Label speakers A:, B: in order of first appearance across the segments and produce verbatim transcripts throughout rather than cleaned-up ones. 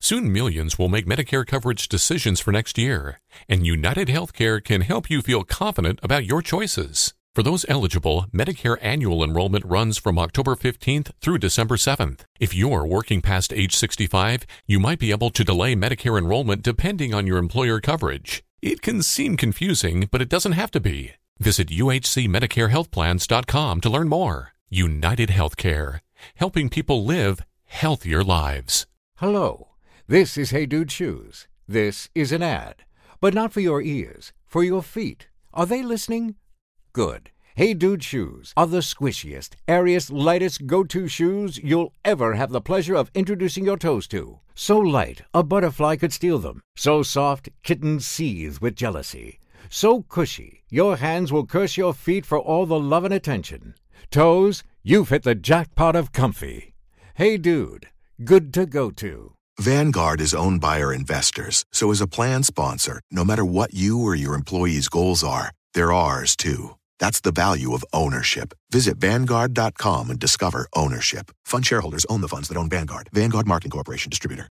A: Soon millions will make Medicare coverage decisions for next year, and United Healthcare can help you feel confident about your choices. For those eligible, Medicare annual enrollment runs from October fifteenth through December seventh. If you're working past age sixty-five, you might be able to delay Medicare enrollment depending on your employer coverage. It can seem confusing, but it doesn't have to be. Visit U H C Medicare Health Plans dot com to learn more. United Healthcare, helping people live healthier lives.
B: Hello, this is Hey Dude Shoes. This is an ad, but not for your ears, for your feet. Are they listening? Good. Hey Dude Shoes are the squishiest, airiest, lightest go-to shoes you'll ever have the pleasure of introducing your toes to. So light, a butterfly could steal them. So soft, kittens seethe with jealousy. So cushy, your hands will curse your feet for all the love and attention. Toes, you've hit the jackpot of comfy. Hey Dude, good to go to.
C: Vanguard is owned by our investors, so as a plan sponsor, no matter what you or your employees' goals are, they're ours too. That's the value of ownership. Visit Vanguard dot com and discover ownership. Fund shareholders own the funds that own Vanguard. Vanguard Marketing Corporation Distributor.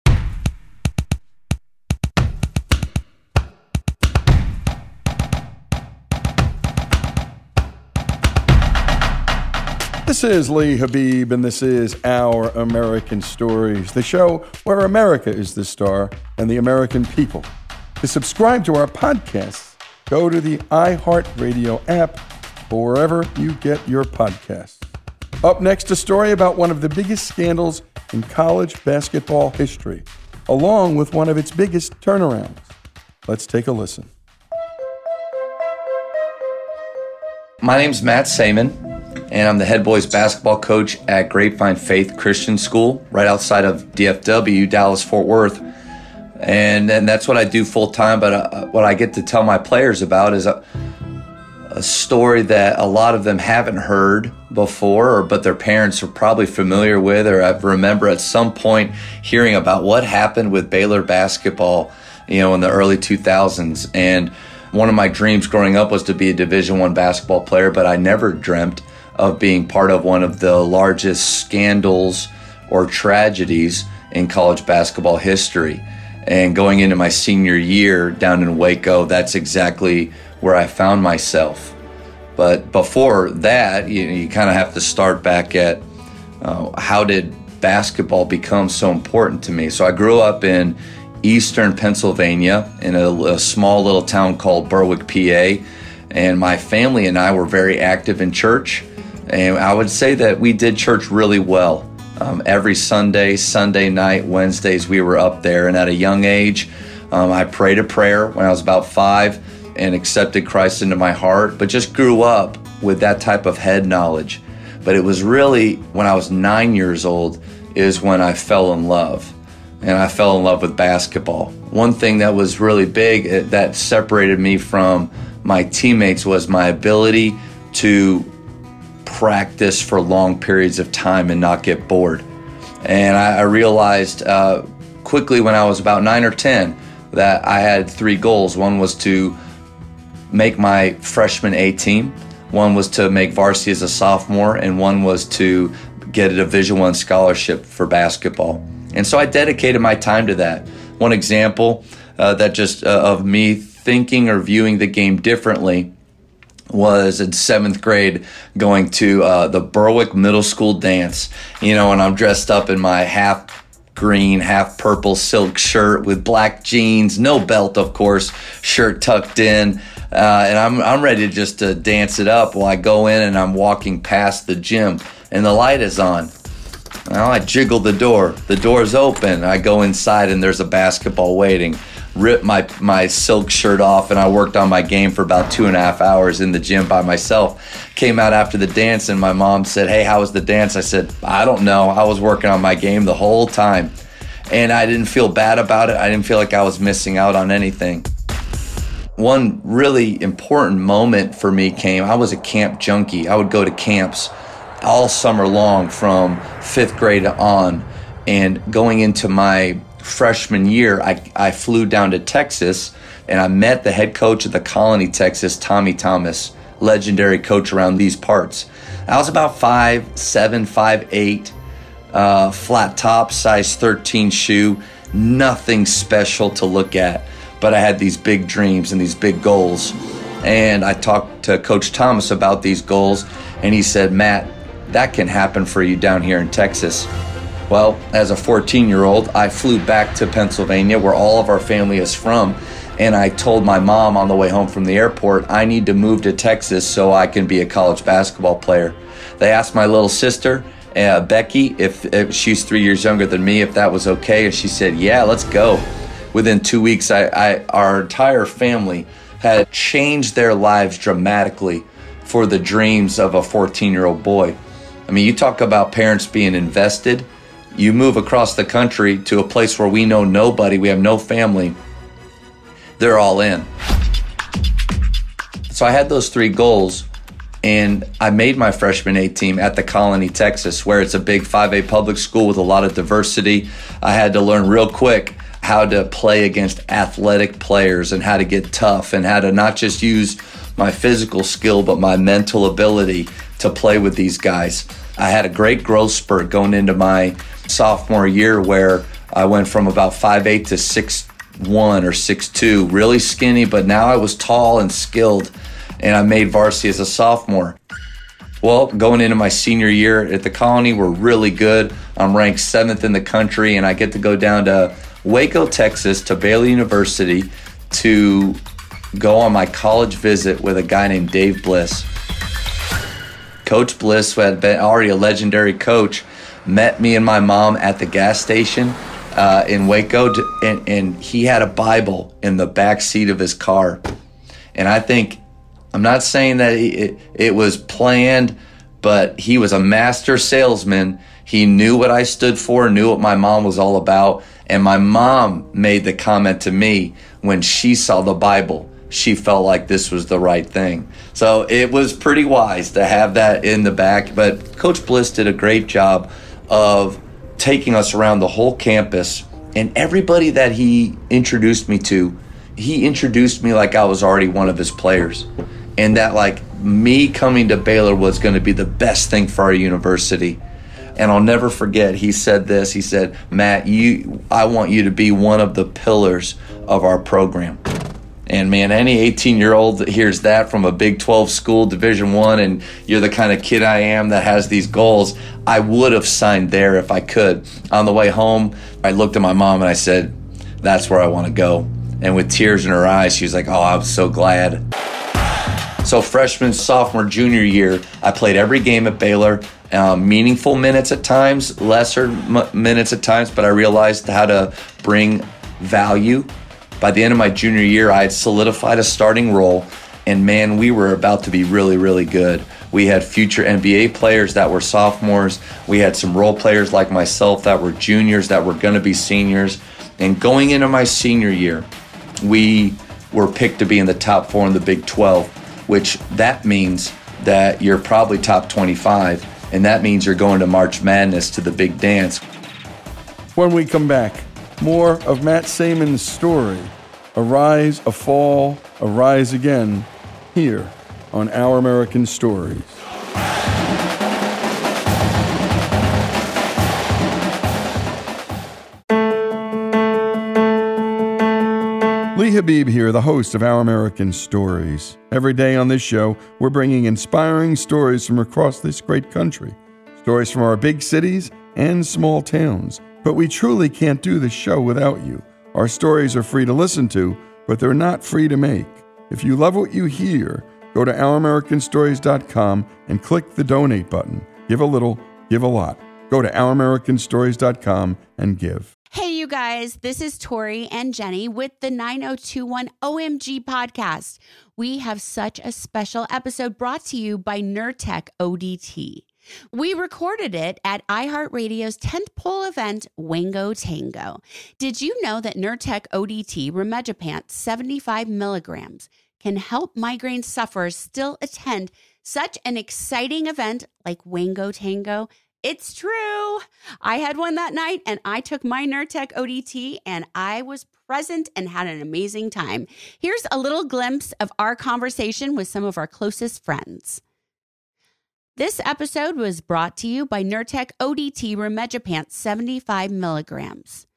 D: This is Lee Habib, and this is Our American Stories, the show where America is the star and the American people. To subscribe to our podcasts, go to the iHeartRadio app or wherever you get your podcasts. Up next, a story about one of the biggest scandals in college basketball history, along with one of its biggest turnarounds. Let's take a listen.
E: My name's Matt Saman, and I'm the head boys basketball coach at Grapevine Faith Christian School, right outside of D F W, Dallas-Fort Worth. And, and that's what I do full-time, but uh, what I get to tell my players about is a, a story that a lot of them haven't heard before, or, but their parents are probably familiar with, or I remember at some point hearing about what happened with Baylor basketball, you know, in the early two thousands. And one of my dreams growing up was to be a Division I basketball player, but I never dreamt of being part of one of the largest scandals or tragedies in college basketball history. And going into my senior year down in Waco, that's exactly where I found myself. But before that, you, you kind of have to start back at uh, how did basketball become so important to me? So I grew up in eastern Pennsylvania in a, a small little town called Berwick, P A, and my family and I were very active in church. And I would say that we did church really well. Um, every Sunday, Sunday night, Wednesdays, we were up there. And at a young age, um, I prayed a prayer when I was about five and accepted Christ into my heart, but just grew up with that type of head knowledge. But it was really when I was nine years old is when I fell in love. And I fell in love with basketball. One thing that was really big that separated me from my teammates was my ability to practice for long periods of time and not get bored. And I, I realized uh, quickly when I was about nine or ten that I had three goals. One was to make my freshman A team, one was to make varsity as a sophomore, and one was to get a Division I scholarship for basketball. And so I dedicated my time to that. One example uh, that just uh, of me thinking or viewing the game differently was in seventh grade going to uh, the Berwick Middle School dance, you know, and I'm dressed up in my half green, half purple silk shirt with black jeans, no belt, of course, shirt tucked in, uh, and I'm I'm ready to just to dance it up. Well, I go in and I'm walking past the gym, and the light is on. Well, I jiggle the door. The door's open. I go inside, and there's a basketball waiting. Ripped my, my silk shirt off, and I worked on my game for about two and a half hours in the gym by myself. Came out after the dance, and my mom said, "Hey, how was the dance?" I said, "I don't know. I was working on my game the whole time." And I didn't feel bad about it. I didn't feel like I was missing out on anything. One really important moment for me came, I was a camp junkie. I would go to camps all summer long from fifth grade on. And going into my freshman year, I, I flew down to Texas and I met the head coach of the Colony, Texas, Tommy Thomas, legendary coach around these parts. I was about five seven, five eight, uh, flat top, size thirteen shoe, nothing special to look at, but I had these big dreams and these big goals. And I talked to Coach Thomas about these goals, and he said, Matt, that can happen for you down here in Texas. Well, as a fourteen-year-old, I flew back to Pennsylvania, where all of our family is from, and I told my mom on the way home from the airport, I need to move to Texas so I can be a college basketball player. They asked my little sister, uh, Becky, if, if she's three years younger than me, if that was okay, and she said, yeah, let's go. Within two weeks, I, I, our entire family had changed their lives dramatically for the dreams of a fourteen-year-old boy. I mean, you talk about parents being invested. You move across the country to a place where we know nobody, we have no family. They're all in. So I had those three goals, and I made my freshman A team at the Colony, Texas, where it's a big five A public school with a lot of diversity. I had to learn real quick how to play against athletic players and how to get tough and how to not just use my physical skill, but my mental ability to play with these guys. I had a great growth spurt going into my sophomore year where I went from about five eight to six one or six two, really skinny, but now I was tall and skilled, and I made varsity as a sophomore. Well, going into my senior year at the Colony, we're really good. I'm ranked seventh in the country, and I get to go down to Waco, Texas, to Baylor University to go on my college visit with a guy named Dave Bliss. Coach Bliss, who had been already a legendary coach, met me and my mom at the gas station uh, in Waco, to, and, and he had a Bible in the back seat of his car. And I think, I'm not saying that it, it was planned, but he was a master salesman. He knew what I stood for, knew what my mom was all about. And my mom made the comment to me when she saw the Bible, she felt like this was the right thing. So it was pretty wise to have that in the back. But Coach Bliss did a great job of taking us around the whole campus, and everybody that he introduced me to, he introduced me like I was already one of his players, and that like me coming to Baylor was going to be the best thing for our university. And I'll never forget, he said this, he said, Matt, you, I want you to be one of the pillars of our program. And man, any eighteen-year-old that hears that from a Big twelve school, Division One, and you're the kind of kid I am that has these goals, I would have signed there if I could. On the way home, I looked at my mom and I said, that's where I want to go. And with tears in her eyes, she was like, oh, I'm so glad. So freshman, sophomore, junior year, I played every game at Baylor, um, meaningful minutes at times, lesser m- minutes at times, but I realized how to bring value. By the end of my junior year, I had solidified a starting role, and man, we were about to be really, really good. We had future N B A players that were sophomores. We had some role players like myself that were juniors that were going to be seniors. And going into my senior year, we were picked to be in the top four in the Big twelve, which that means that you're probably top twenty-five, and that means you're going to March Madness, to the big dance.
D: When we come back, more of Matt Saimon's story, a rise, a fall, a rise again, here on Our American Stories. Lee Habib here, the host of Our American Stories. Every day on this show, we're bringing inspiring stories from across this great country. Stories from our big cities and small towns. But we truly can't do the show without you. Our stories are free to listen to, but they're not free to make. If you love what you hear, go to our american stories dot com and click the donate button. Give a little, give a lot. Go to our american stories dot com and give.
F: Hey, you guys, this is Tori and Jenny with the nine oh two one O M G podcast. We have such a special episode brought to you by Nurtec O D T. We recorded it at iHeartRadio's tentpole event, Wango Tango. Did you know that Nurtec O D T Rimegepant seventy-five milligrams can help migraine sufferers still attend such an exciting event like Wango Tango? It's true. I had one that night, and I took my Nurtec O D T, and I was present and had an amazing time. Here's a little glimpse of our conversation with some of our closest friends. This episode was brought to you by Nurtec O D T Rimegepant seventy-five milligrams.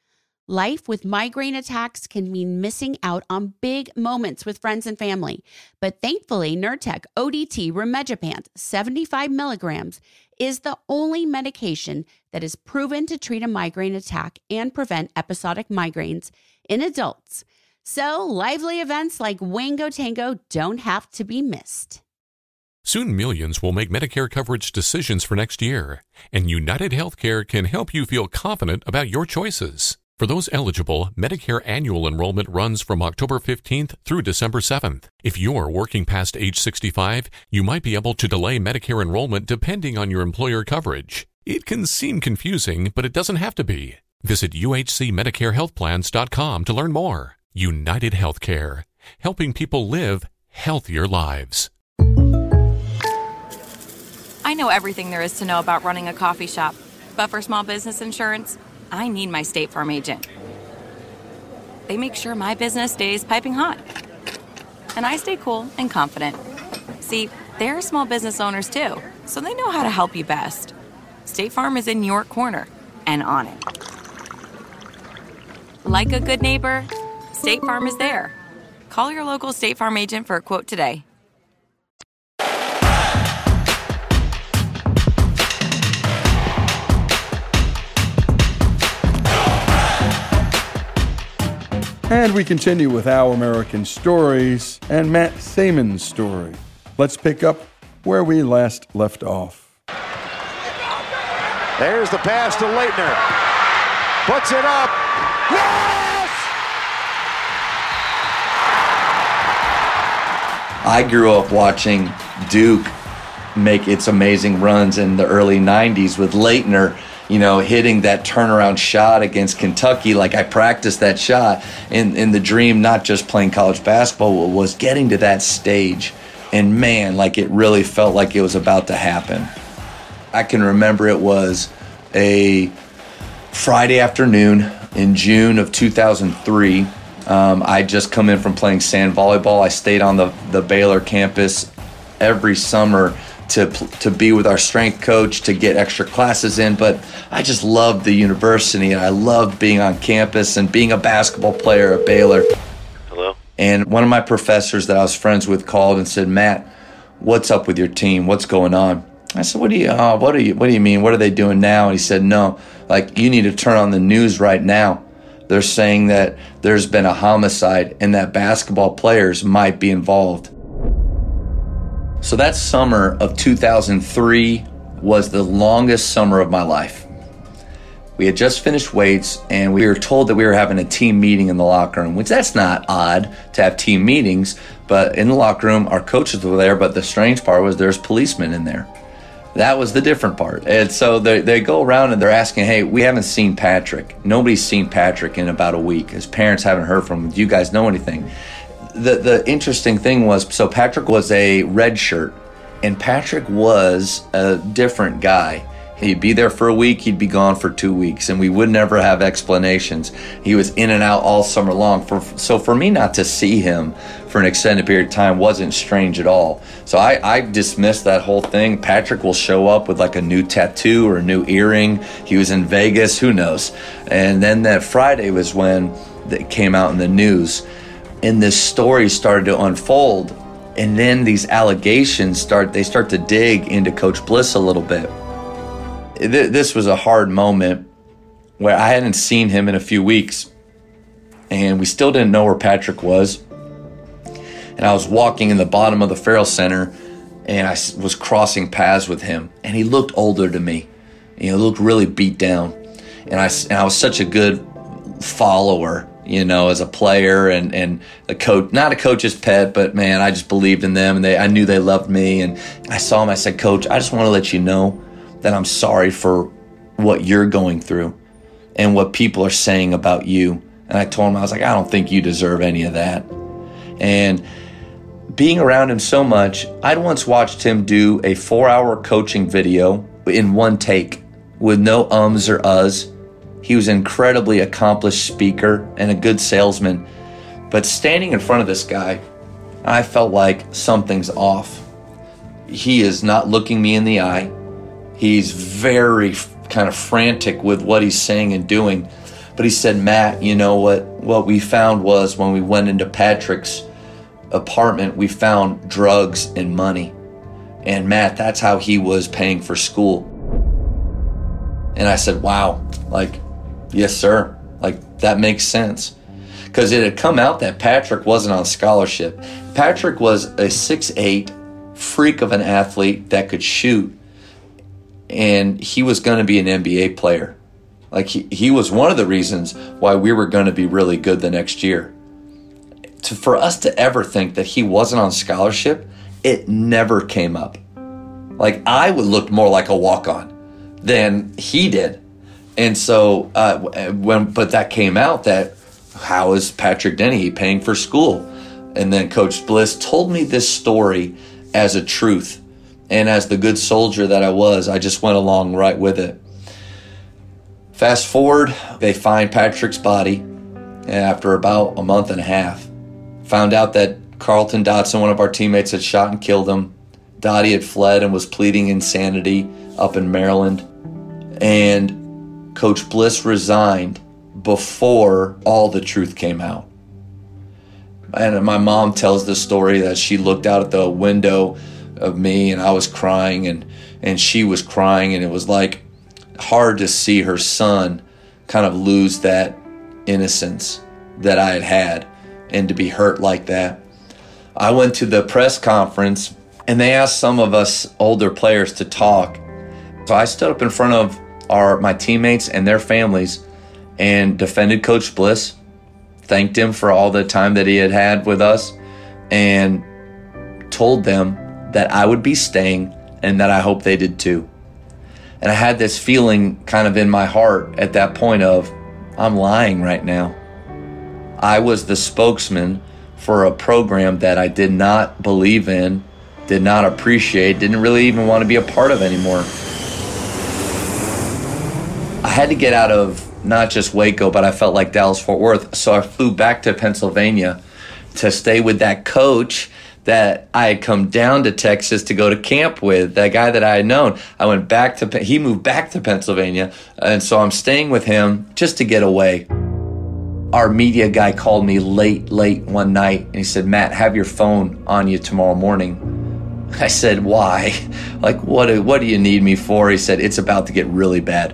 F: Life with migraine attacks can mean missing out on big moments with friends and family. But thankfully, Nurtec O D T Rimegepant seventy-five milligrams is the only medication that is proven to treat a migraine attack and prevent episodic migraines in adults. So lively events like Wango Tango don't have to be missed.
A: Soon millions will make Medicare coverage decisions for next year, and United Healthcare can help you feel confident about your choices. For those eligible, Medicare annual enrollment runs from October fifteenth through December seventh. If you're working past age sixty-five, you might be able to delay Medicare enrollment depending on your employer coverage. It can seem confusing, but it doesn't have to be. Visit U H C Medicare Health Plans dot com to learn more. United Healthcare, helping people live healthier lives.
G: I know everything there is to know about running a coffee shop, but for small business insurance, I need my State Farm agent. They make sure my business stays piping hot, and I stay cool and confident. See, they're small business owners too, so they know how to help you best. State Farm is in your corner and on it. Like a good neighbor, State Farm is there. Call your local State Farm agent for a quote today.
D: And we continue with Our American Stories and Matt Seimon's story. Let's pick up where we last left off.
H: There's the pass to Leitner. Puts it up. Yes!
E: I grew up watching Duke make its amazing runs in the early nineties with Leitner, you know, hitting that turnaround shot against Kentucky. Like, I practiced that shot. And, and the dream, not just playing college basketball, was getting to that stage. And man, like, it really felt like it was about to happen. I can remember it was a Friday afternoon in June of two thousand three. Um, I just come in from playing sand volleyball. I stayed on the, the Baylor campus every summer to to be with our strength coach, to get extra classes in, but I just loved the university, and I loved being on campus and being a basketball player at Baylor.
I: Hello?
E: And one of my professors that I was friends with called and said, "Matt, what's up with your team? What's going on?" I said, "What do you, uh, what do you, what do you mean? What are they doing now?" And he said, "No, like, you need to turn on the news right now. They're saying that there's been a homicide and that basketball players might be involved." So that summer of two thousand three was the longest summer of my life. We had just finished weights, and we were told that we were having a team meeting in the locker room, which that's not odd to have team meetings, but in the locker room, our coaches were there, but the strange part was there's policemen in there. That was the different part. And so they, they go around and they're asking, "Hey, we haven't seen Patrick. Nobody's seen Patrick in about a week. His parents haven't heard from him. Do you guys know anything?" The the interesting thing was, so Patrick was a red shirt, and Patrick was a different guy. He'd be there for a week, he'd be gone for two weeks, and we would never have explanations. He was in and out all summer long. For, so for me not to see him for an extended period of time wasn't strange at all. So I, I dismissed that whole thing. Patrick will show up with like a new tattoo or a new earring. He was in Vegas, who knows? And then that Friday was when it came out in the news. And this story started to unfold, and then these allegations start, they start to dig into Coach Bliss a little bit. This was a hard moment where I hadn't seen him in a few weeks, and we still didn't know where Patrick was. And I was walking in the bottom of the Farrell Center, and I was crossing paths with him, and he looked older to me. He looked really beat down, and I, and I was such a good follower, you know, as a player and, and a coach, not a coach's pet, but man, I just believed in them, and they, I knew they loved me. And I saw him, I said, "Coach, I just want to let you know that I'm sorry for what you're going through and what people are saying about you." And I told him, I was like, "I don't think you deserve any of that." And being around him so much, I'd once watched him do a four-hour coaching video in one take with no ums or uhs. He was an incredibly accomplished speaker and a good salesman. But standing in front of this guy, I felt like something's off. He is not looking me in the eye. He's very kind of frantic with what he's saying and doing. But he said, Matt, you know what, what we found was when we went into Patrick's apartment, we found drugs and money. And Matt, that's how he was paying for school. And I said, wow, like, yes, sir. Like, that makes sense. Because it had come out that Patrick wasn't on scholarship. Patrick was a six eight freak of an athlete that could shoot. And he was going to be an N B A player. Like, he, he was one of the reasons why we were going to be really good the next year. To, for us to ever think that he wasn't on scholarship, it never came up. Like, I would look more like a walk-on than he did. And so, uh, when but that came out, that how is Patrick Dennehy paying for school? And then Coach Bliss told me this story as a truth. And as the good soldier that I was, I just went along right with it. Fast forward, they find Patrick's body after about a month and a half. Found out that Carlton Dotson, one of our teammates, had shot and killed him. Dottie had fled and was pleading insanity up in Maryland. And Coach Bliss resigned before all the truth came out. And my mom tells the story that she looked out at the window of me and I was crying and, and she was crying, and it was like hard to see her son kind of lose that innocence that I had had and to be hurt like that. I went to the press conference and they asked some of us older players to talk. So I stood up in front of our my teammates and their families and defended Coach Bliss, thanked him for all the time that he had had with us, and told them that I would be staying and that I hope they did too. And I had this feeling kind of in my heart at that point of, I'm lying right now. I was the spokesman for a program that I did not believe in, did not appreciate, didn't really even want to be a part of anymore. I had to get out of not just Waco, but I felt like Dallas-Fort Worth. So I flew back to Pennsylvania to stay with that coach that I had come down to Texas to go to camp with, that guy that I had known. I went back to, he moved back to Pennsylvania, and so I'm staying with him just to get away. Our media guy called me late, late one night, and he said, Matt, have your phone on you tomorrow morning. I said, why? Like, what do, what do you need me for? He said, it's about to get really bad.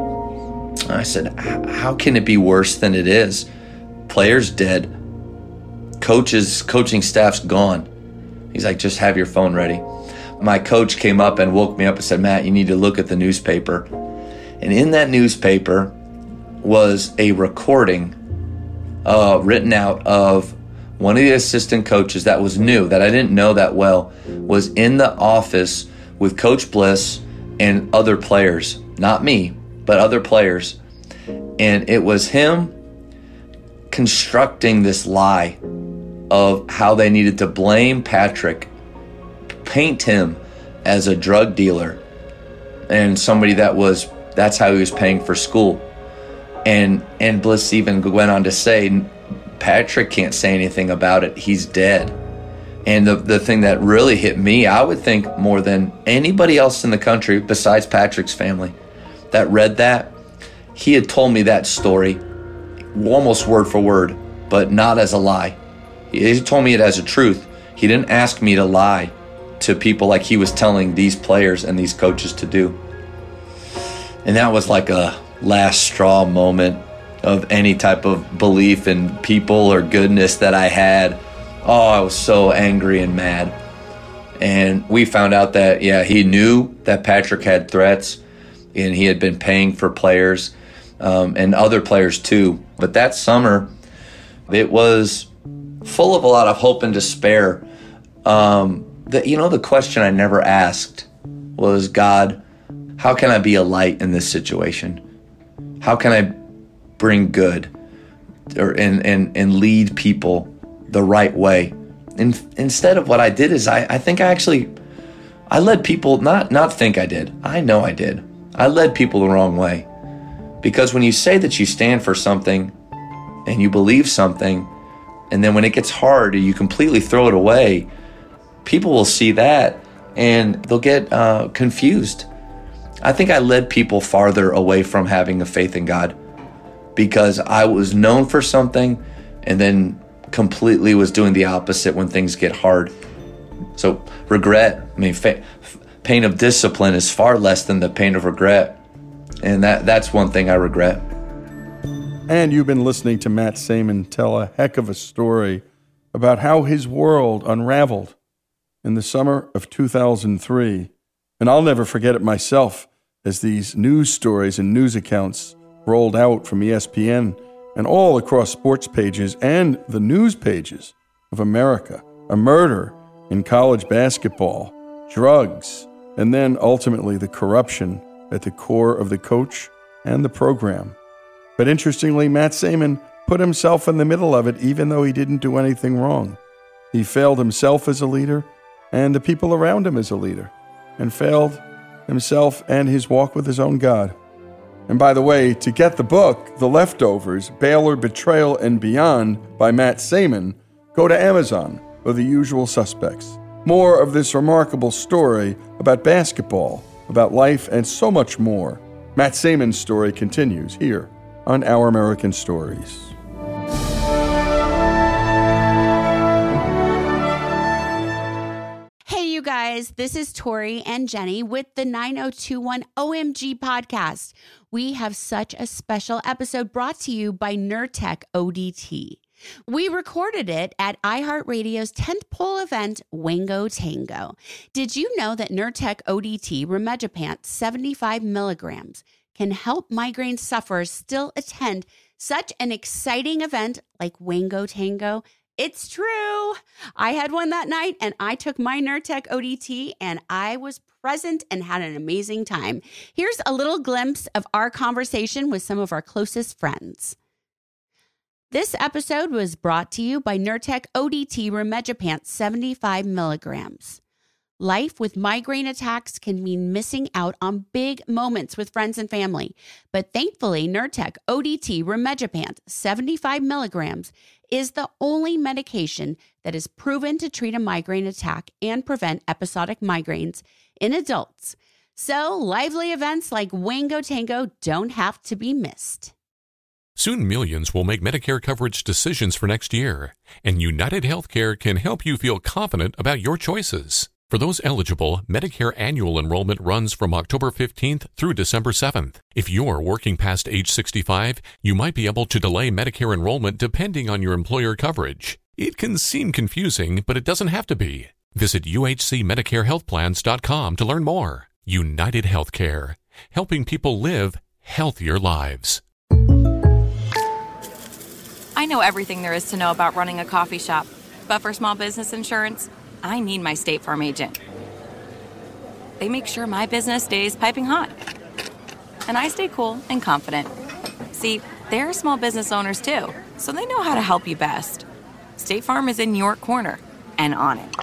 E: I said, how can it be worse than it is? Players dead. Coaches, coaching staff's gone. He's like, just have your phone ready. My coach came up and woke me up and said, Matt, you need to look at the newspaper. And in that newspaper was a recording uh, written out of one of the assistant coaches that was new, that I didn't know that well, was in the office with Coach Bliss and other players. Not me, but other players. And it was him constructing this lie of how they needed to blame Patrick, paint him as a drug dealer and somebody that was, that's how he was paying for school. And and Bliss even went on to say, Patrick can't say anything about it. He's dead. And the, the thing that really hit me, I would think more than anybody else in the country besides Patrick's family that read that, he had told me that story almost word for word, but not as a lie. He told me it as a truth. He didn't ask me to lie to people like he was telling these players and these coaches to do. And that was like a last straw moment of any type of belief in people or goodness that I had. Oh, I was so angry and mad. And we found out that, yeah, he knew that Patrick had threats and he had been paying for players um, and other players too. But that summer, it was full of a lot of hope and despair. Um, the, you know, the question I never asked was, God, how can I be a light in this situation? How can I bring good or and, and, and lead people the right way? And instead of what I did is I, I think I actually, I led people, not, not think I did. I know I did. I led people the wrong way. Because when you say that you stand for something and you believe something, and then when it gets hard, you completely throw it away, people will see that and they'll get uh, confused. I think I led people farther away from having a faith in God because I was known for something and then completely was doing the opposite when things get hard. So regret, I mean, fa- pain of discipline is far less than the pain of regret. And that that's one thing I regret.
D: And you've been listening to Matt Saman tell a heck of a story about how his world unraveled in the summer of two thousand three. And I'll never forget it myself as these news stories and news accounts rolled out from E S P N and all across sports pages and the news pages of America. A murder in college basketball, drugs, and then ultimately the corruption at the core of the coach and the program. But interestingly, Matt Saman put himself in the middle of it even though he didn't do anything wrong. He failed himself as a leader and the people around him as a leader, and failed himself and his walk with his own God. And by the way, to get the book, The Leftovers, Baylor, Betrayal, and Beyond by Matt Saman, go to Amazon or the usual suspects. More of this remarkable story about basketball, about life, and so much more. Matt Saman's story continues here on Our American Stories.
F: Hey, you guys, this is Tori and Jenny with the nine oh two one O M G podcast. We have such a special episode brought to you by Nurtec O D T. We recorded it at iHeartRadio's tentpole event, Wango Tango. Did you know that Nurtec O D T rimegepant seventy-five milligrams can help migraine sufferers still attend such an exciting event like Wango Tango? It's true. I had one that night and I took my Nurtec O D T and I was present and had an amazing time. Here's a little glimpse of our conversation with some of our closest friends. This episode was brought to you by Nurtec O D T rimegepant seventy-five milligrams. Life with migraine attacks can mean missing out on big moments with friends and family. But thankfully, Nurtec O D T rimegepant seventy-five milligrams is the only medication that is proven to treat a migraine attack and prevent episodic migraines in adults. So lively events like Wango Tango don't have to be missed.
A: Soon millions will make Medicare coverage decisions for next year, and United Healthcare can help you feel confident about your choices. For those eligible, Medicare annual enrollment runs from October fifteenth through December seventh. If you're working past age sixty-five, you might be able to delay Medicare enrollment depending on your employer coverage. It can seem confusing, but it doesn't have to be. Visit U H C Medicare Health Plans dot com to learn more. United Healthcare, helping people live healthier lives.
G: I know everything there is to know about running a coffee shop, but for small business insurance, I need my State Farm agent. They make sure my business stays piping hot, and I stay cool and confident. See, they're small business owners too, so they know how to help you best. State Farm is in your corner and on it.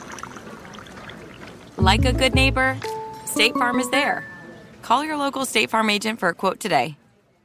G: Like a good neighbor, State Farm is there. Call your local State Farm agent for a quote today.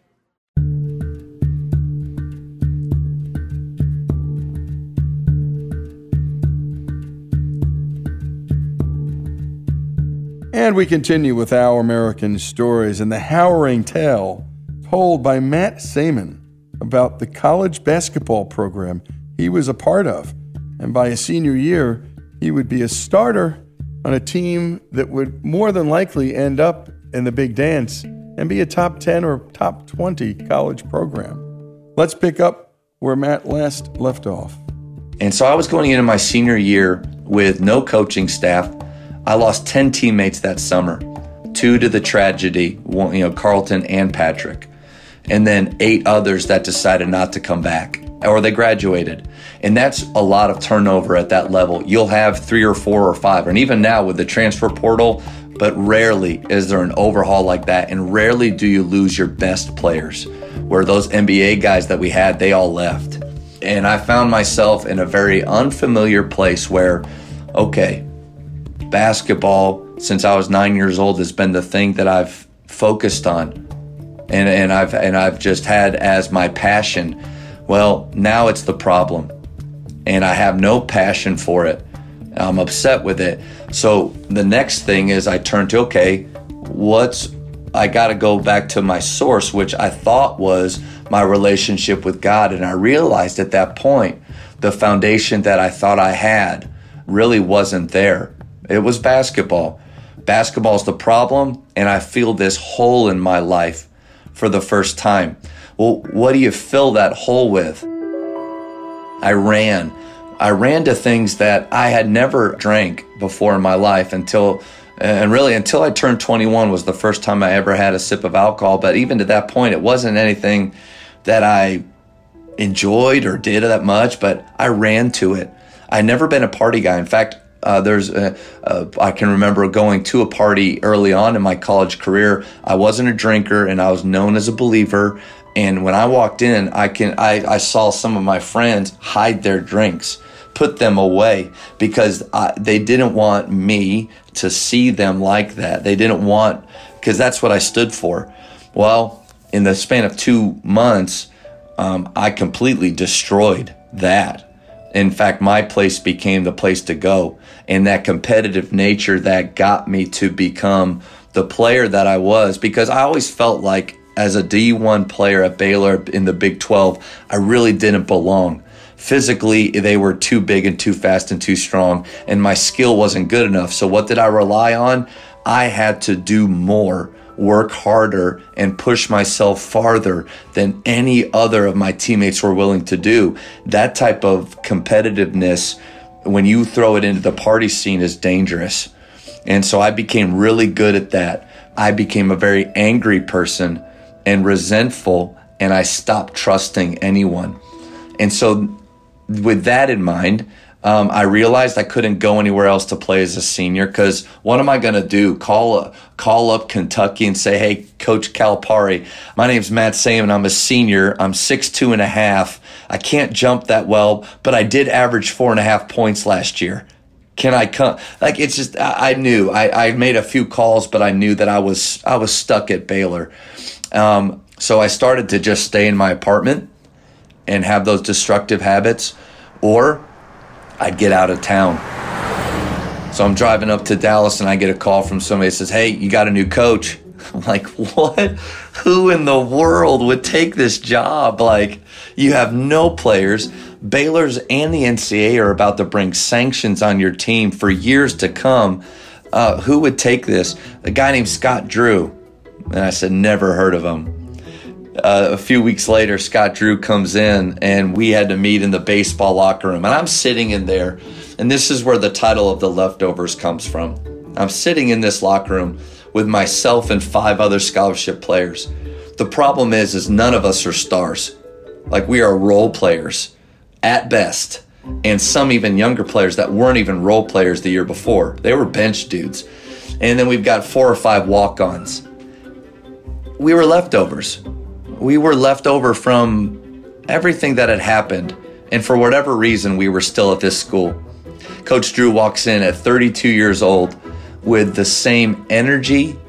D: And we continue with Our American Stories and the harrowing tale told by Matt Saman about the college basketball program he was a part of. And by his senior year, he would be a starter on a team that would more than likely end up in the big dance and be a top ten or top twenty college program. Let's pick up where Matt last left off.
E: And so I was going into my senior year with no coaching staff. I lost ten teammates that summer, two to the tragedy, one, you know, Carlton and Patrick, and then eight others that decided not to come back, or they graduated. And that's a lot of turnover at that level. You'll have three or four or five, and even now with the transfer portal, but rarely is there an overhaul like that, and rarely do you lose your best players, where those N B A guys that we had, they all left. And I found myself in a very unfamiliar place where, okay, basketball, since I was nine years old, has been the thing that I've focused on, and and I've and I've just had as my passion. Well, now it's the problem, and I have no passion for it. I'm upset with it. So the next thing is I turn to, okay, what's I got to go back to my source, which I thought was my relationship with God. And I realized at that point, the foundation that I thought I had really wasn't there. It was basketball. Basketball's the problem, and I feel this hole in my life for the first time. Well, what do you fill that hole with? I ran. I ran to things that I had never drank before in my life until, and really until I turned twenty-one was the first time I ever had a sip of alcohol. But even to that point, it wasn't anything that I enjoyed or did that much, but I ran to it. I'd never been a party guy. In fact, uh, there's a, a, I can remember going to a party early on in my college career. I wasn't a drinker, and I was known as a believer. And when I walked in, I can I, I saw some of my friends hide their drinks, put them away, because I, they didn't want me to see them like that. They didn't want, because that's what I stood for. Well, in the span of two months, um, I completely destroyed that. In fact, my place became the place to go. And that competitive nature that got me to become the player that I was, because I always felt like as a D one player at Baylor in the Big twelve, I really didn't belong. Physically, they were too big and too fast and too strong, and my skill wasn't good enough. So what did I rely on? I had to do more, work harder, and push myself farther than any other of my teammates were willing to do. That type of competitiveness, when you throw it into the party scene, is dangerous. And so I became really good at that. I became a very angry person and resentful, and I stopped trusting anyone. And so with that in mind, um, I realized I couldn't go anywhere else to play as a senior, because what am I going to do? Call uh, call up Kentucky and say, hey, Coach Calipari, my name's Matt Saman. I'm a senior. I'm six two and a half. I can't jump that well, but I did average four and a half points last year. Can I come? Like, it's just, I, I knew. I, I made a few calls, but I knew that I was I was stuck at Baylor. Um, so I started to just stay in my apartment and have those destructive habits, or I'd get out of town. So I'm driving up to Dallas and I get a call from somebody that says, hey, you got a new coach. I'm like, what? Who in the world would take this job? Like, you have no players. Baylor's and the N C double A are about to bring sanctions on your team for years to come. Uh, who would take this? A guy named Scott Drew. And I said, never heard of him. Uh, a few weeks later, Scott Drew comes in, and we had to meet in the baseball locker room. And I'm sitting in there, and this is where the title of The Leftovers comes from. I'm sitting in this locker room with myself and five other scholarship players. The problem is, is none of us are stars. Like, we are role players at best, and some even younger players that weren't even role players the year before. They were bench dudes. And then we've got four or five walk-ons. We were leftovers. We were left over from everything that had happened, and for whatever reason, we were still at this school. Coach Drew walks in at thirty-two years old with the same energy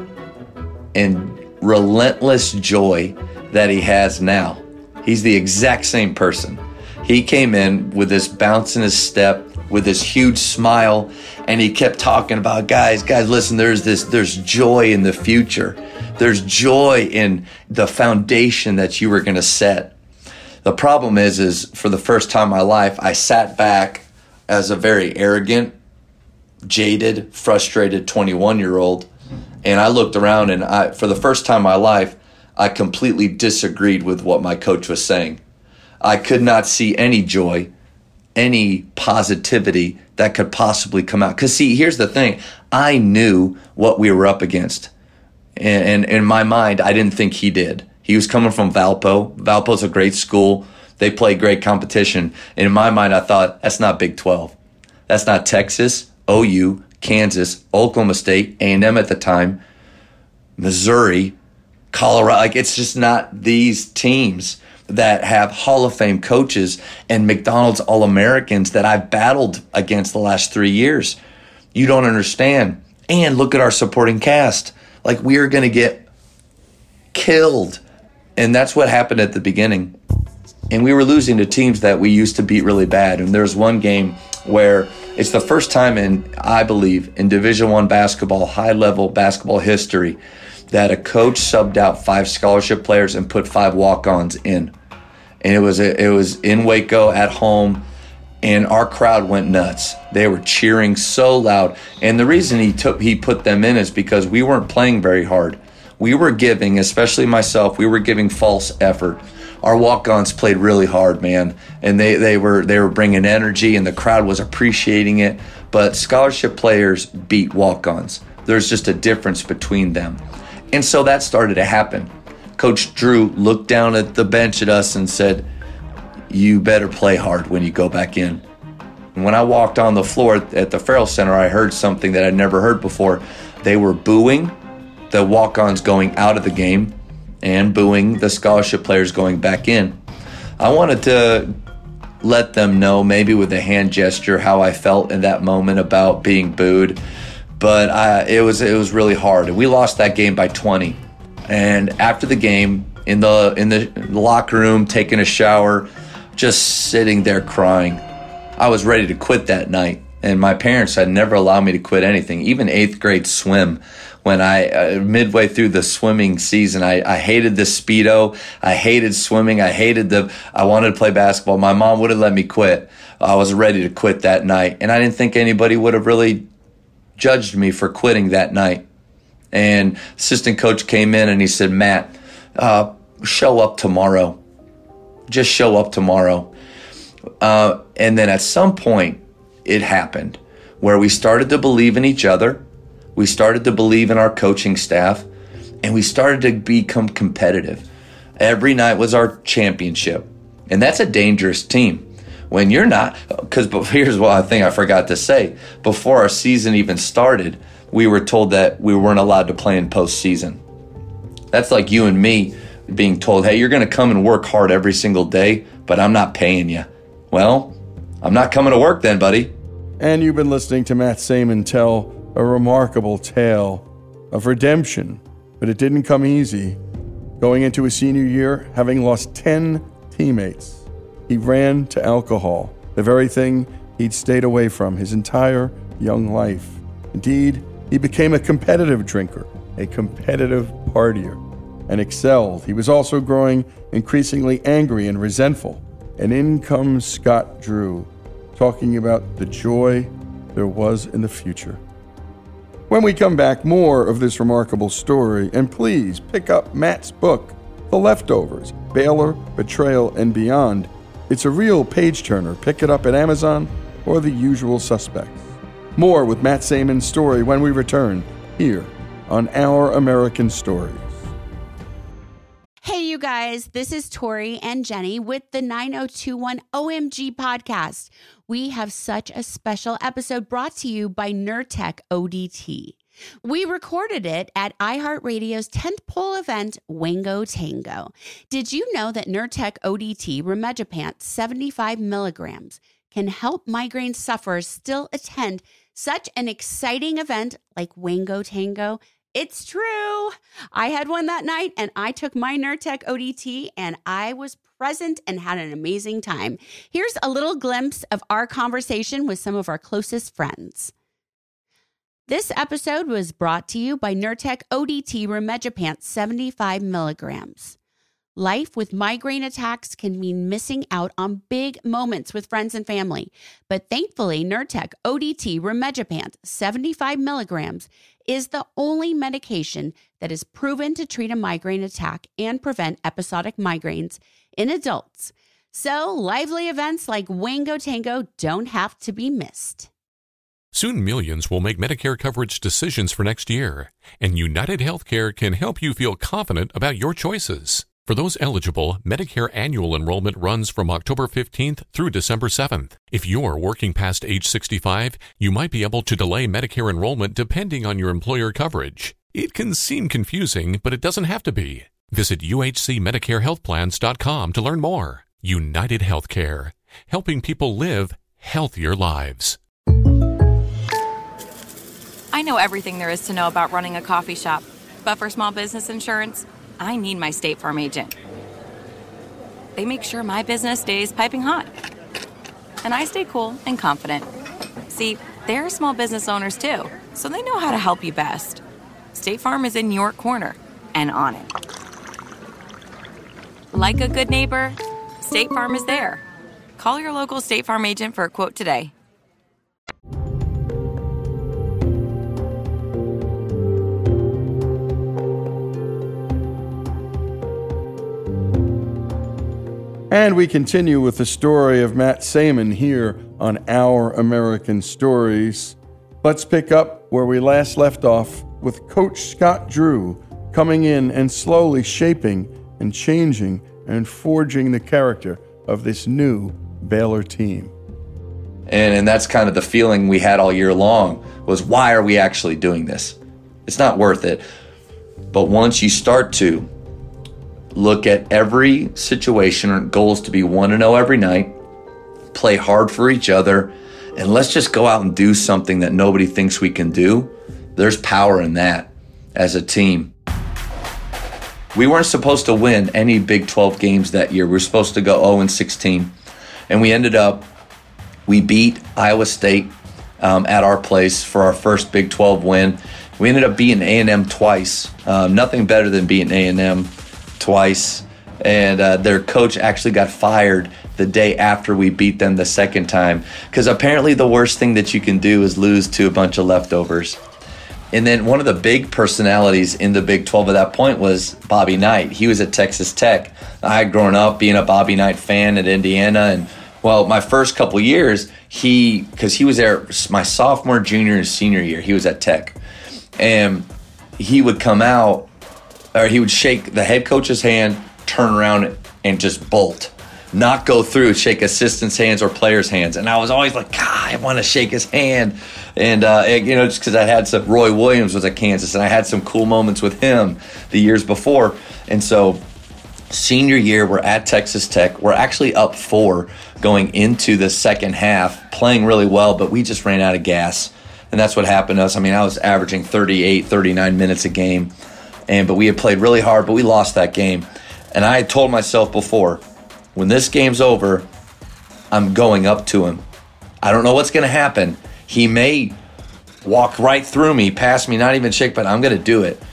E: and relentless joy that he has now. He's the exact same person. He came in with this bounce in his step, with this huge smile, and he kept talking about, guys, guys, listen, there's this, there's joy in the future. There's joy in the foundation that you were going to set. The problem is, is for the first time in my life, I sat back as a very arrogant, jaded, frustrated twenty-one-year-old, and I looked around, and I, for the first time in my life, I completely disagreed with what my coach was saying. I could not see any joy, any positivity that could possibly come out. Because, see, here's the thing. I knew what we were up against. And, and in my mind, I didn't think he did. He was coming from Valpo. Valpo's a great school. They play great competition. And in my mind, I thought, that's not Big twelve. That's not Texas, O U, Kansas, Oklahoma State, A and M at the time, Missouri, Colorado. Like, it's just not these teams that have Hall of Fame coaches and McDonald's All-Americans that I've battled against the last three years. You don't understand. And look at our supporting cast. Like, we are going to get killed. And that's what happened at the beginning. And we were losing to teams that we used to beat really bad. And there's one game where it's the first time in, I believe, in Division One basketball, high-level basketball history, that a coach subbed out five scholarship players and put five walk-ons in. And it was it was in Waco at home, and our crowd went nuts. They were cheering so loud. And the reason he took he put them in is because we weren't playing very hard. We were giving, especially myself, we were giving false effort. Our walk-ons played really hard, man, and they, they were they were bringing energy, and the crowd was appreciating it. But scholarship players beat walk-ons. There's just a difference between them. And so that started to happen. Coach Drew looked down at the bench at us and said, "You better play hard when you go back in." And when I walked on the floor at the Farrell Center, I heard something that I'd never heard before. They were booing the walk-ons going out of the game and booing the scholarship players going back in. I wanted to let them know, maybe with a hand gesture, how I felt in that moment about being booed. But I, it was it was really hard. We lost that game by twenty. And after the game, in the in the locker room, taking a shower, just sitting there crying, I was ready to quit that night. And my parents had never allowed me to quit anything, even eighth grade swim. When I, uh, midway through the swimming season, I, I hated the Speedo. I hated swimming. I hated the, I wanted to play basketball. My mom wouldn't let me quit. I was ready to quit that night. And I didn't think anybody would have really judged me for quitting that night. And assistant coach came in and he said, "Matt, uh, show up tomorrow. Just show up tomorrow." Uh, and then at some point, it happened where we started to believe in each other. We started to believe in our coaching staff, and we started to become competitive. Every night was our championship, and that's a dangerous team. When you're not, because here's what I think I forgot to say. Before our season even started, we were told that we weren't allowed to play in postseason. That's like you and me being told, "Hey, you're going to come and work hard every single day, but I'm not paying you." Well, I'm not coming to work then, buddy.
D: And you've been listening to Matt Saman tell a remarkable tale of redemption, but it didn't come easy. Going into his senior year, having lost ten teammates, he ran to alcohol, the very thing he'd stayed away from his entire young life. Indeed, he became a competitive drinker, a competitive partier, and excelled. He was also growing increasingly angry and resentful. And in comes Scott Drew, talking about the joy there was in the future. When we come back, more of this remarkable story, and please pick up Matt's book, The Leftovers, Baylor, Betrayal, and Beyond. It's a real page-turner. Pick it up at Amazon or the usual suspects. More with Matt Saman's story when we return here on Our American Stories.
F: Hey, you guys, this is Tori and Jenny with the nine oh two one O M G podcast. We have such a special episode brought to you by Nurtec O D T. We recorded it at iHeartRadio's tenth pole event, Wango Tango. Did you know that Nurtec O D T rimegepant seventy-five milligrams can help migraine sufferers still attend such an exciting event like Wango Tango? It's true. I had one that night, and I took my Nurtec O D T, and I was present and had an amazing time. Here's a little glimpse of our conversation with some of our closest friends. This episode was brought to you by Nurtec O D T rimegepant seventy-five milligrams. Life with migraine attacks can mean missing out on big moments with friends and family. But thankfully, Nurtec O D T rimegepant seventy-five milligrams is the only medication that is proven to treat a migraine attack and prevent episodic migraines in adults. So lively events like Wango Tango don't have to be missed.
A: Soon millions will make Medicare coverage decisions for next year, and United Healthcare can help you feel confident about your choices. For those eligible, Medicare annual enrollment runs from October fifteenth through December seventh. If you're working past age sixty-five, you might be able to delay Medicare enrollment depending on your employer coverage. It can seem confusing, but it doesn't have to be. Visit U H C Medicare Health Plans dot com to learn more. United Healthcare, helping people live healthier lives.
G: I know everything there is to know about running a coffee shop, but for small business insurance, I need my State Farm agent. They make sure my business stays piping hot, and I stay cool and confident. See, they're small business owners too, so they know how to help you best. State Farm is in your corner. and on it. Like a good neighbor, State Farm is there. Call your local State Farm agent for a quote today.
D: And we continue with the story of Matt Saman here on Our American Stories. Let's pick up where we last left off with Coach Scott Drew coming in and slowly shaping and changing and forging the character of this new Baylor team.
E: And, and that's kind of the feeling we had all year long, was why are we actually doing this? It's not worth it. But once you start to look at every situation, our goal is to be one and oh every night, play hard for each other, and let's just go out and do something that nobody thinks we can do. There's power in that as a team. We weren't supposed to win any Big twelve games that year. We were supposed to go oh and sixteen. And we ended up, we beat Iowa State um, at our place for our first Big twelve win. We ended up beating A and M twice. Um, nothing better than beating A and M twice. And uh, their coach actually got fired the day after we beat them the second time, because apparently the worst thing that you can do is lose to a bunch of leftovers. And then one of the big personalities in the Big twelve at that point was Bobby Knight. He was at Texas Tech. I had grown up being a Bobby Knight fan at Indiana. And, well, my first couple years, he, because he was there my sophomore, junior, and senior year, he was at Tech. And he would come out, or he would shake the head coach's hand, turn around, and just bolt. Not go through, shake assistants' hands or players' hands. And I was always like, God, I want to shake his hand. And, uh, you know, just because I had some, Roy Williams was at Kansas, and I had some cool moments with him the years before. And so senior year, we're at Texas Tech. We're actually up four going into the second half, playing really well, but we just ran out of gas. And that's what happened to us. I mean, I was averaging thirty-eight, thirty-nine minutes a game. And but we had played really hard, but we lost that game. And I had told myself before, when this game's over, I'm going up to him. I don't know what's going to happen. He may walk right through me, past me, not even shake, but I'm going to do it.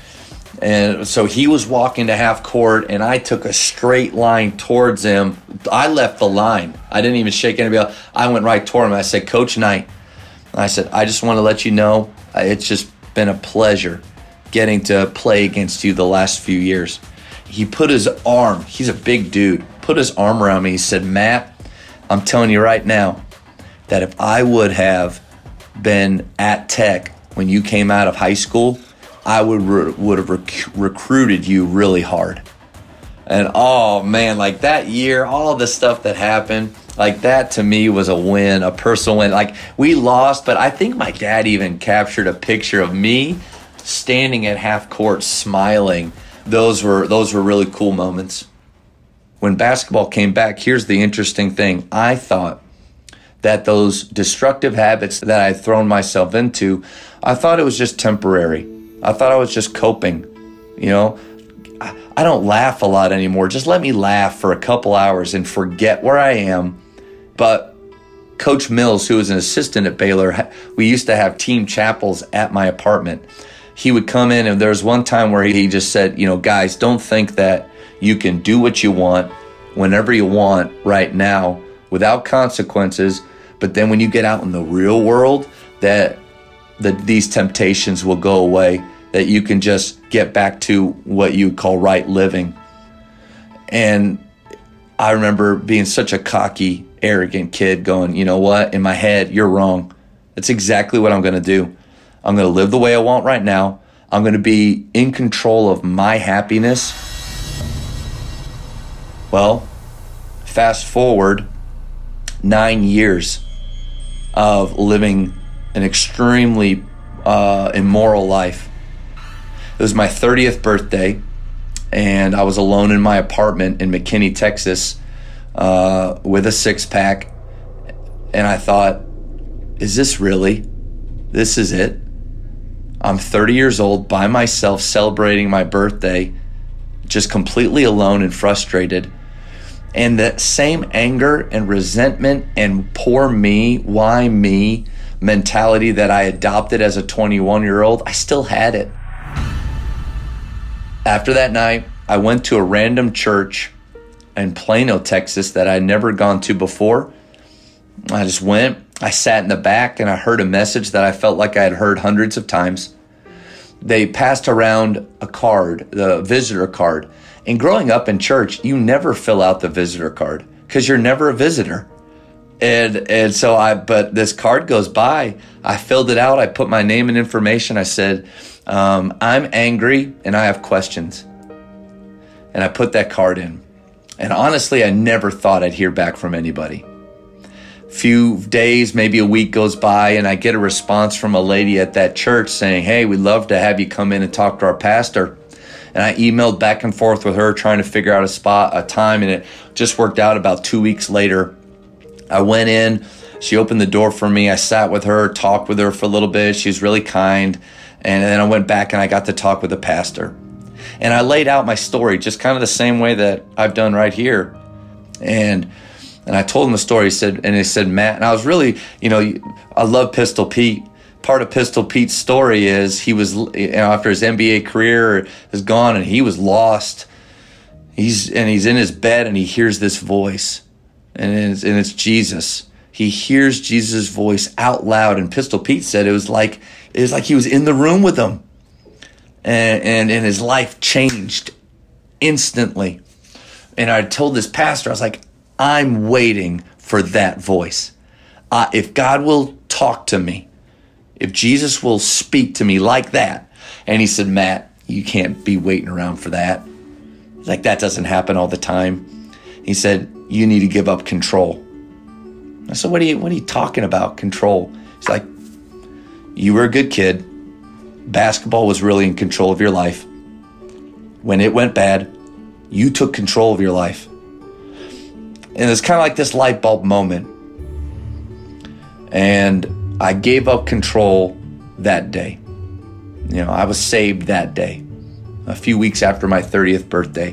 E: And so he was walking to half court, and I took a straight line towards him. I left the line. I didn't even shake anybody else. I went right toward him. I said, Coach Knight, I said, I just want to let you know, it's just been a pleasure getting to play against you the last few years. He put his arm, he's a big dude, put his arm around me. He said, Matt, I'm telling you right now that if I would have been at Tech when you came out of high school, I would re- would have rec- recruited you really hard. And oh man, like that year, all the stuff that happened, like that to me was a win, a personal win. Like we lost, but I think my dad even captured a picture of me standing at half court smiling. Those were those were really cool moments. When basketball came back, here's the interesting thing. I thought that those destructive habits that I had thrown myself into, I thought it was just temporary. I thought I was just coping. You know, I, I don't laugh a lot anymore. Just let me laugh for a couple hours and forget where I am. But Coach Mills, who was an assistant at Baylor, we used to have team chapels at my apartment. He would come in, and there was one time where he just said, you know, guys, don't think that you can do what you want whenever you want right now without consequences. But then when you get out in the real world, that that these temptations will go away, that you can just get back to what you call right living. And I remember being such a cocky, arrogant kid going, you know what, in my head, you're wrong. That's exactly what I'm going to do. I'm going to live the way I want right now. I'm going to be in control of my happiness. Well, fast forward nine years of living an extremely uh, immoral life. It was my thirtieth birthday, and I was alone in my apartment in McKinney, Texas, uh, with a six-pack, and I thought, is this really? This is it? I'm thirty years old, by myself, celebrating my birthday, just completely alone and frustrated. And that same anger and resentment and poor me, why me mentality that I adopted as a twenty-one-year-old, I still had it. After that night, I went to a random church in Plano, Texas that I'd never gone to before. I just went, I sat in the back, and I heard a message that I felt like I had heard hundreds of times. They passed around a card, the visitor card. And growing up in church, you never fill out the visitor card because you're never a visitor. And and so I, but this card goes by. I filled it out. I put my name and information. I said, um, I'm angry and I have questions. And I put that card in. And honestly, I never thought I'd hear back from anybody. Few days, maybe a week goes by, and I get a response from a lady at that church saying, hey, we'd love to have you come in and talk to our pastor. And I emailed back and forth with her trying to figure out a spot, a time, and it just worked out. About two weeks later, I went in, she opened the door for me. I sat with her, talked with her for a little bit. She was really kind. And then I went back and I got to talk with the pastor. And I laid out my story just kind of the same way that I've done right here. And and I told him the story. He said, and he said, Matt, and I was really, you know, I love Pistol Pete. Part of Pistol Pete's story is he was, you know, after his N B A career is gone and he was lost. He's and he's in his bed and he hears this voice, and it's, and it's Jesus. He hears Jesus' voice out loud, and Pistol Pete said it was like it was like he was in the room with him, and and, and his life changed instantly. And I told this pastor, I was like, I'm waiting for that voice. Uh, if God will talk to me, if Jesus will speak to me like that. And he said, Matt, you can't be waiting around for that. Like, that doesn't happen all the time. He said, you need to give up control. I said, what are you, what are you talking about, control? He's like, you were a good kid. Basketball was really in control of your life. When it went bad, you took control of your life. And it's kind of like this light bulb moment. And I gave up control that day. You know, I was saved that day, a few weeks after my thirtieth birthday.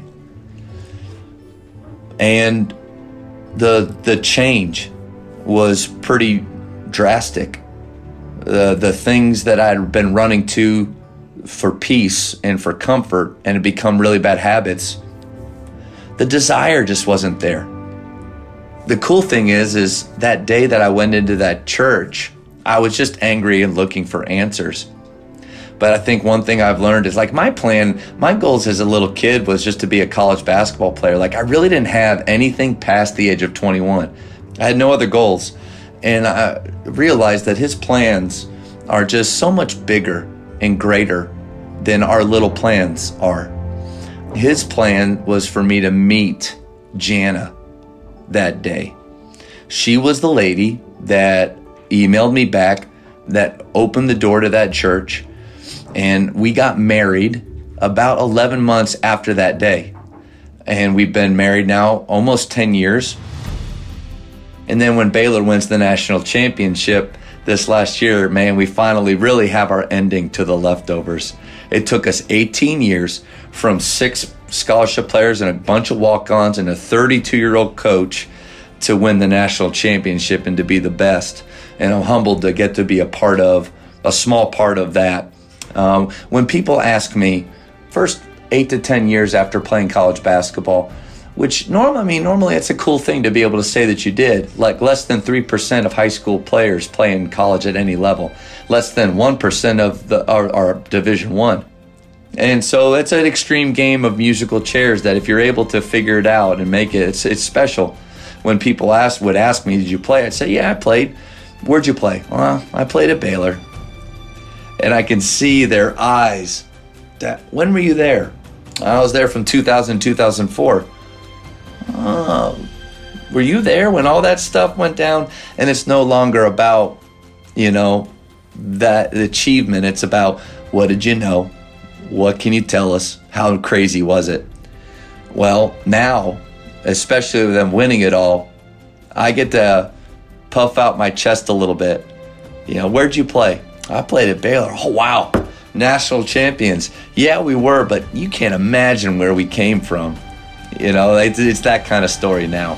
E: And the the change was pretty drastic. The the things that I'd been running to for peace and for comfort and had become really bad habits, the desire just wasn't there. The cool thing is, is that day that I went into that church, I was just angry and looking for answers. But I think one thing I've learned is, like, my plan, my goals as a little kid was just to be a college basketball player. Like, I really didn't have anything past the age of twenty-one. I had no other goals. And I realized that his plans are just so much bigger and greater than our little plans are. His plan was for me to meet Jana that day. She was the lady that emailed me back, that opened the door to that church, and we got married about eleven months after that day. And we've been married now almost ten years. And then when Baylor wins the national championship this last year, man, we finally really have our ending to the leftovers. It took us eighteen years from six scholarship players and a bunch of walk-ons and a thirty-two-year-old coach to win the national championship and to be the best. And I'm humbled to get to be a part of, a small part of that. Um, when people ask me, first eight to ten years after playing college basketball, which normally, I mean, normally it's a cool thing to be able to say that you did. Like, less than three percent of high school players play in college at any level. Less than one percent of the are, are Division One. And so it's an extreme game of musical chairs that if you're able to figure it out and make it, it's, it's special. When people ask, would ask me, did you play? I'd say, yeah, I played. Where'd you play? Well, I played at Baylor. And I can see their eyes. That, when were you there? I was there from two thousand, two thousand four. Oh, were you there when all that stuff went down? And it's no longer about, you know, that achievement. It's about, what did you know? What can you tell us? How crazy was it? Well, now, especially with them winning it all, I get to puff out my chest a little bit. You know, where'd you play? I played at Baylor. Oh, wow. National champions. Yeah, we were, but you can't imagine where we came from. You know, it's, it's that kind of story now.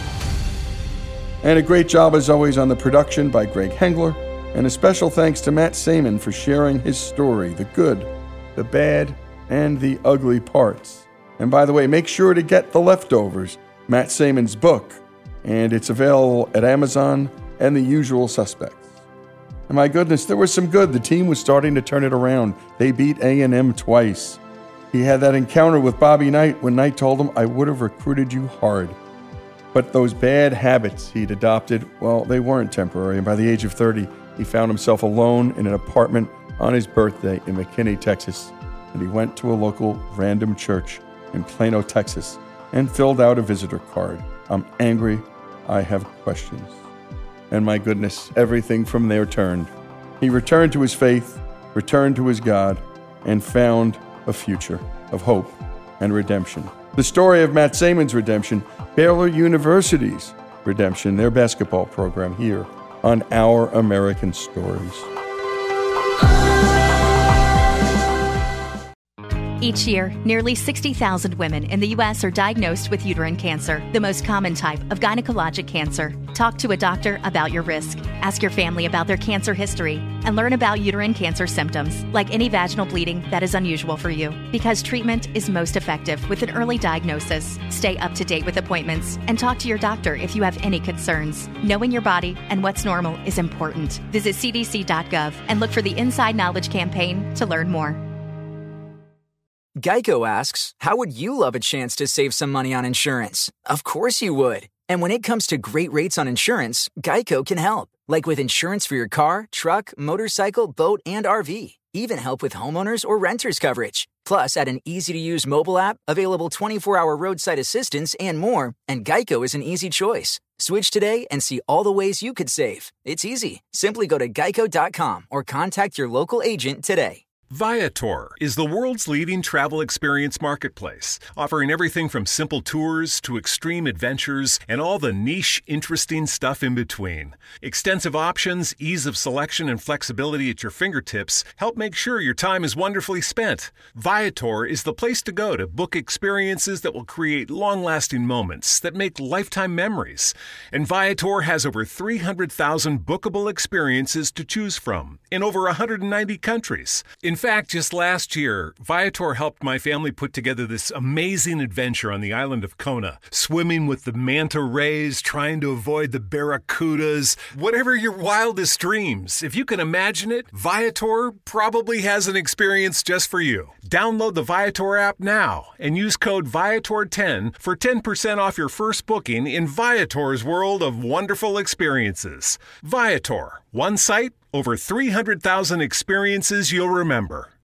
D: And a great job, as always, on the production by Greg Hengler. And a special thanks to Matt Saman for sharing his story, the good, the bad, and the ugly parts. And by the way, make sure to get The Leftovers, Matt Saimon's book, and it's available at Amazon and the usual suspects. And my goodness, there was some good. The team was starting to turn it around. They beat A and M twice. He had that encounter with Bobby Knight when Knight told him, "I would have recruited you hard." But those bad habits he'd adopted, well, they weren't temporary. And by the age of thirty, he found himself alone in an apartment on his birthday in McKinney, Texas. And he went to a local random church in Plano, Texas, and filled out a visitor card. "I'm angry. I have questions." And my goodness, everything from there turned. He returned to his faith, returned to his God, and found a future of hope and redemption. The story of Matt Saimon's redemption, Baylor University's redemption, their basketball program, here on Our American Stories.
I: Each year, nearly sixty thousand women in the U S are diagnosed with uterine cancer, the most common type of gynecologic cancer. Talk to a doctor about your risk. Ask your family about their cancer history and learn about uterine cancer symptoms, like any vaginal bleeding that is unusual for you. Because treatment is most effective with an early diagnosis. Stay up to date with appointments and talk to your doctor if you have any concerns. Knowing your body and what's normal is important. Visit c d c dot gov and look for the Inside Knowledge campaign to learn more.
J: Geico asks, how would you love a chance to save some money on insurance? Of course you would. And when it comes to great rates on insurance, Geico can help. Like with insurance for your car, truck, motorcycle, boat, and R V. Even help with homeowners or renters coverage. Plus, add an easy-to-use mobile app, available twenty-four hour roadside assistance, and more, and Geico is an easy choice. Switch today and see all the ways you could save. It's easy. Simply go to geico dot com or contact your local agent today.
K: Viator is the world's leading travel experience marketplace, offering everything from simple tours to extreme adventures and all the niche, interesting stuff in between. Extensive options, ease of selection, and flexibility at your fingertips help make sure your time is wonderfully spent. Viator is the place to go to book experiences that will create long-lasting moments that make lifetime memories. And Viator has over three hundred thousand bookable experiences to choose from in over one hundred ninety countries. In In fact, just last year, Viator helped my family put together this amazing adventure on the island of Kona, swimming with the manta rays, trying to avoid the barracudas, whatever your wildest dreams. If you can imagine it, Viator probably has an experience just for you. Download the Viator app now and use code Viator ten for ten percent off your first booking in Viator's world of wonderful experiences. Viator, one site, over three hundred thousand experiences you'll remember.